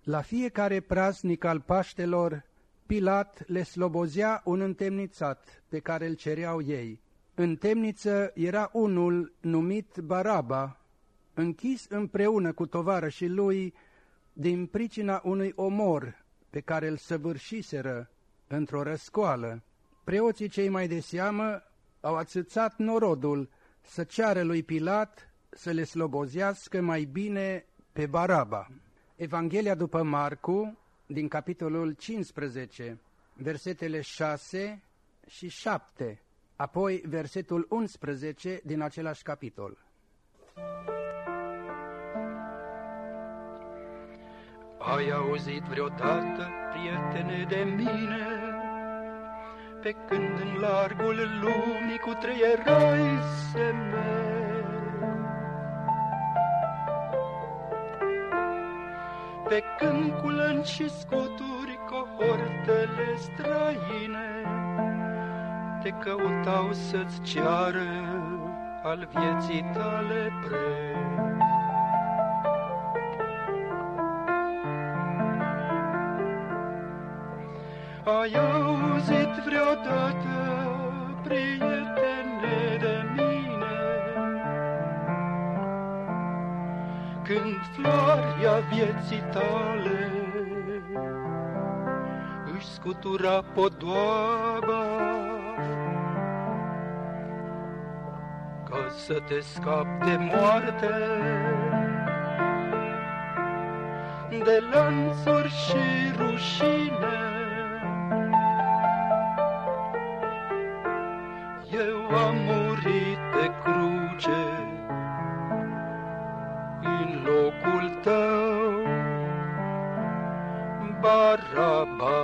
La fiecare praznic al Paștelor, Pilat le slobozea un întemnițat pe care îl cereau ei. În temniță era unul numit Baraba, închis împreună cu tovarășii lui din pricina unui omor pe care îl săvârșiseră într-o răscoală. Preoții cei mai de seamă au ațățat norodul să ceară lui Pilat să le slobozească mai bine pe Baraba. Evanghelia după Marcu, din capitolul 15, versetele 6 și 7, apoi versetul 11 din același capitol. Ai auzit vreodată, prietene, de mine, pe când în largul lumii cutreierai semne, pe când cu lănci și scuturi cohortele străine te căutau să-ți ceară al vieții tale preț. Ai auzit vreodată, prietene, de mine, când floarea vieții tale își scutura podoaba ca să te scapi de moarte, de lanțuri și rușine? Eu am murit pe cruce în locul tău, Baraba.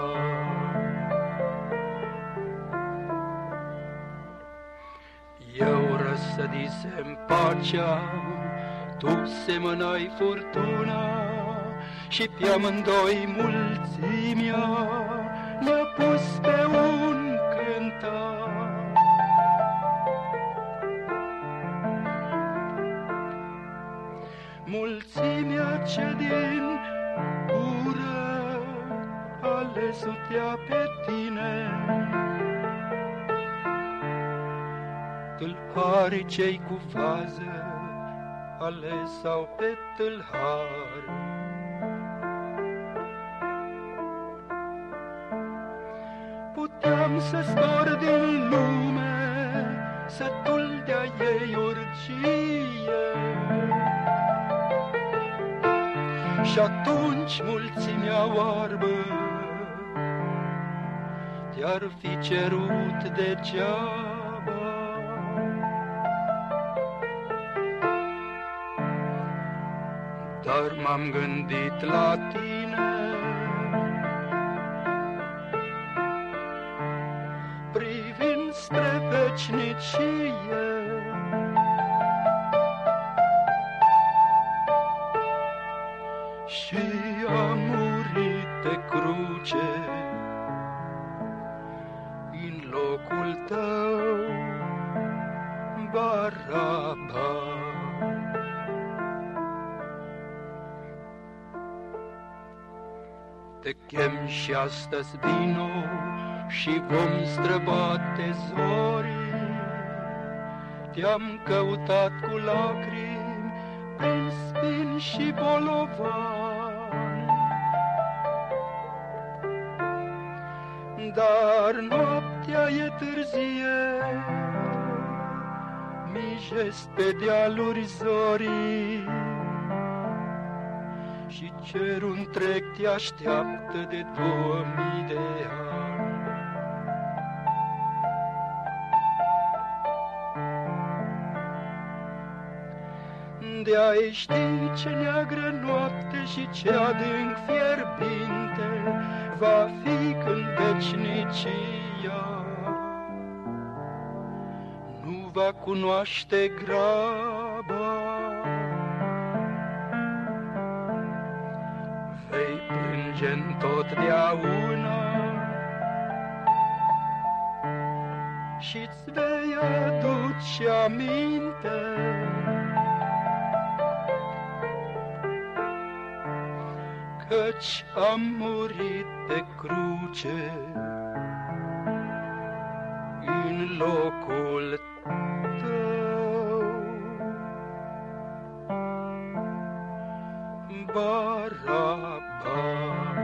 Eu răsădisem pacea, tu semănai furtuna, și pe amândoi mulțimea ne-a pus pe un cântar. Mulțimea ce din ură ales-o-tea pe tine, tâlharii cei cu vază ales-au pe tâlhari. Puteam să scor din lume sătul de-a ei urgie, și atunci mulțimea oarbă te-ar fi cerut degeaba. Dar m-am gândit la tine, privind spre veșnicie, și am murit pe cruce în locul tău, Baraba. Te chem și astăzi vino și vom străbate zorii. Te-am căutat cu lacrimi prin spini și bolovani, dar noaptea e târzie, mijesc pe dealuri zorii, și cerul întreg te așteaptă de 2000 de ani. De-ai ști ce neagră noapte și ce adânc fierbinte va fi când veșnicia nu va cunoaște graba. Vei plânge întotdeauna și-ți vei aduce aminte că căci am murit de cruce în locul tău. Baraba.